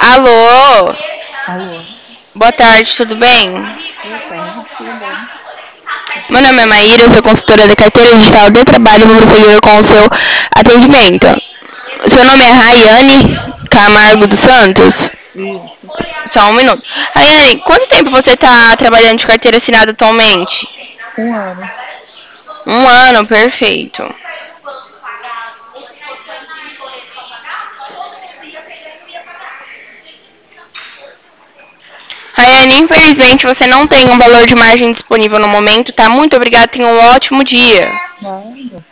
Alô? Alô, Boa tarde, tudo bem? boa tarde, tudo bem? Meu nome é Maíra, eu sou consultora da carteira digital de trabalho e vou prosseguir com o seu atendimento. Seu nome é Rayane Camargo dos Santos? Isso, Só um minuto. Rayane, quanto tempo você está trabalhando de carteira assinada atualmente? um ano. Um ano, perfeito. Rayane, infelizmente você não tem um valor de margem disponível no momento, tá? Muito obrigada, tenha um ótimo dia. Nada.